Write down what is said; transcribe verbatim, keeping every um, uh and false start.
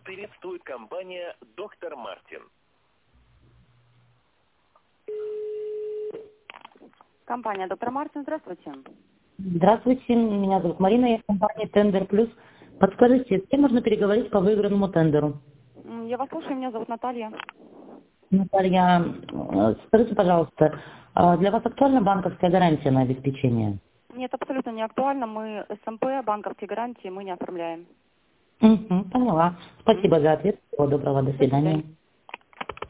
приветствует компания «Доктор Мартин». Компания «Доктор Мартин», здравствуйте. Здравствуйте, меня зовут Марина, я в компании «Тендер Плюс». Подскажите, с кем можно переговорить по выигранному тендеру? М, Я вас слушаю, меня зовут Наталья. Наталья, э, скажите, пожалуйста, а для вас актуальна банковская гарантия на обеспечение? Нет, абсолютно не актуально. Мы СМП, банковские гарантии мы не оформляем. Угу, поняла. Спасибо Мгм. за ответ. Всего доброго, до До свидания. свидания.